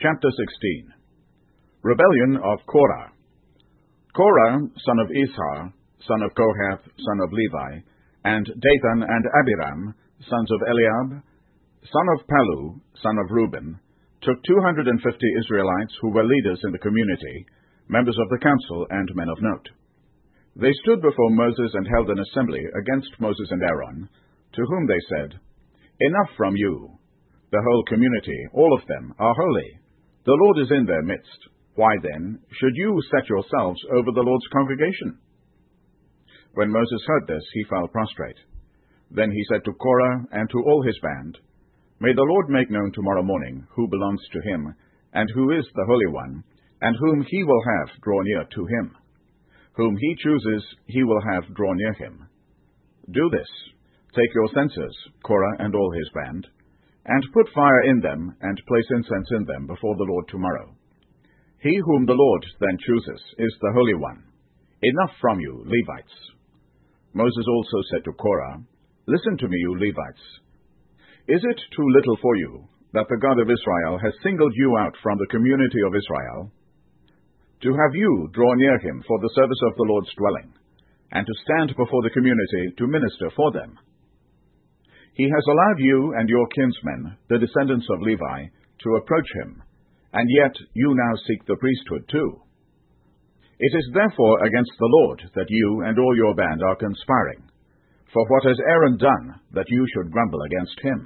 Chapter 16. Rebellion of Korah. Korah, son of Izhar, son of Kohath, son of Levi, and Dathan and Abiram, sons of Eliab, son of Palu, son of Reuben, took 250 Israelites who were leaders in the community, members of the council and men of note. They stood before Moses and held an assembly against Moses and Aaron, to whom they said, "Enough from you. The whole community, all of them, are holy. The Lord is in their midst. Why then should you set yourselves over the Lord's congregation?" When Moses heard this, he fell prostrate. Then he said to Korah and to all his band, "May the Lord make known tomorrow morning who belongs to him, and who is the Holy One, and whom he will have draw near to him. Whom he chooses, he will have draw near him. Do this: take your censers, Korah and all his band, and put fire in them, and place incense in them before the Lord tomorrow. He whom the Lord then chooses is the Holy One. Enough from you, Levites." Moses also said to Korah, "Listen to me, you Levites. Is it too little for you that the God of Israel has singled you out from the community of Israel, to have you draw near him for the service of the Lord's dwelling, and to stand before the community to minister for them? He has allowed you and your kinsmen, the descendants of Levi, to approach him, and yet you now seek the priesthood too. It is therefore against the Lord that you and all your band are conspiring. For what has Aaron done, that you should grumble against him?"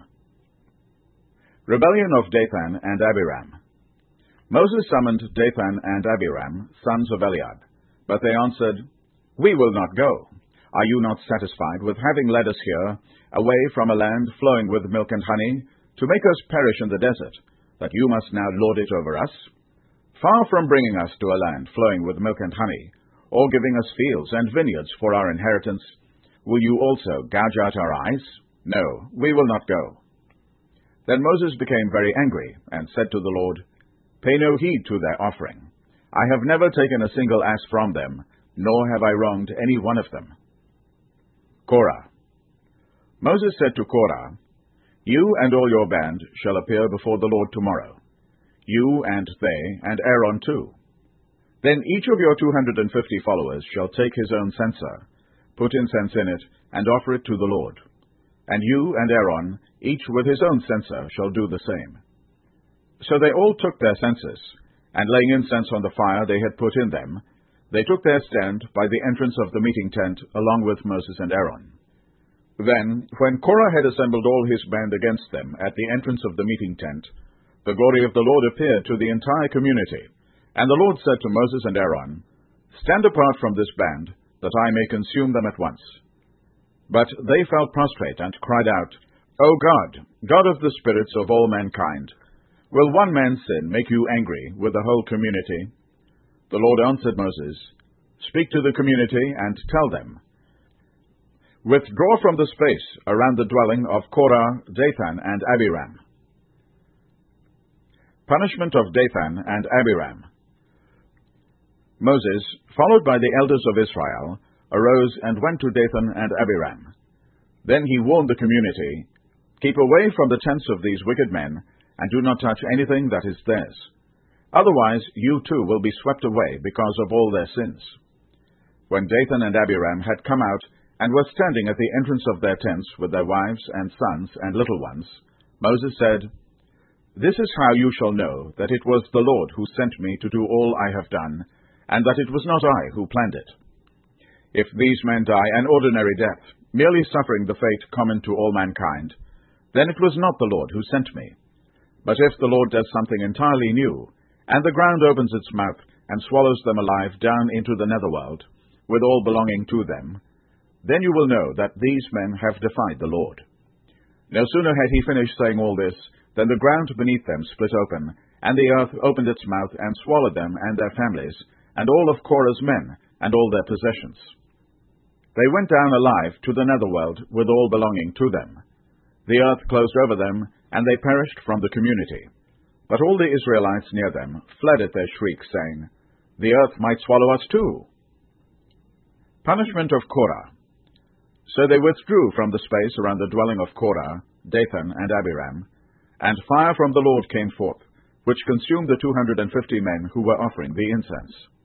Rebellion of Dathan and Abiram. Moses summoned Dathan and Abiram, sons of Eliab, but they answered, "We will not go. Are you not satisfied with having led us here, away from a land flowing with milk and honey, to make us perish in the desert, that you must now lord it over us? Far from bringing us to a land flowing with milk and honey, or giving us fields and vineyards for our inheritance, will you also gouge out our eyes? No, we will not go." Then Moses became very angry, and said to the Lord, "Pay no heed to their offering. I have never taken a single ass from them, nor have I wronged any one of them." Korah. Moses said to Korah, "You and all your band shall appear before the Lord tomorrow, you and they, and Aaron too. Then each of your 250 followers shall take his own censer, put incense in it, and offer it to the Lord. And you and Aaron, each with his own censer, shall do the same." So they all took their censers, and laying incense on the fire they had put in them, they took their stand by the entrance of the meeting tent along with Moses and Aaron. Then, when Korah had assembled all his band against them at the entrance of the meeting tent, the glory of the Lord appeared to the entire community, and the Lord said to Moses and Aaron, "Stand apart from this band, that I may consume them at once." But they fell prostrate and cried out, "O God, God of the spirits of all mankind, will one man's sin make you angry with the whole community?" The Lord answered Moses, "Speak to the community and tell them, withdraw from the space around the dwelling of Korah, Dathan, and Abiram." Punishment of Dathan and Abiram. Moses, followed by the elders of Israel, arose and went to Dathan and Abiram. Then he warned the community, "Keep away from the tents of these wicked men, and do not touch anything that is theirs. Otherwise you too will be swept away because of all their sins." When Dathan and Abiram had come out, and were standing at the entrance of their tents with their wives and sons and little ones, Moses said, "This is how you shall know that it was the Lord who sent me to do all I have done, and that it was not I who planned it. If these men die an ordinary death, merely suffering the fate common to all mankind, then it was not the Lord who sent me. But if the Lord does something entirely new, and the ground opens its mouth and swallows them alive down into the netherworld, with all belonging to them, then you will know that these men have defied the Lord." No sooner had he finished saying all this, than the ground beneath them split open, and the earth opened its mouth and swallowed them and their families, and all of Korah's men, and all their possessions. They went down alive to the netherworld with all belonging to them. The earth closed over them, and they perished from the community. But all the Israelites near them fled at their shriek, saying, "The earth might swallow us too." Punishment of Korah. So they withdrew from the space around the dwelling of Korah, Dathan, and Abiram, and fire from the Lord came forth, which consumed the 250 men who were offering the incense.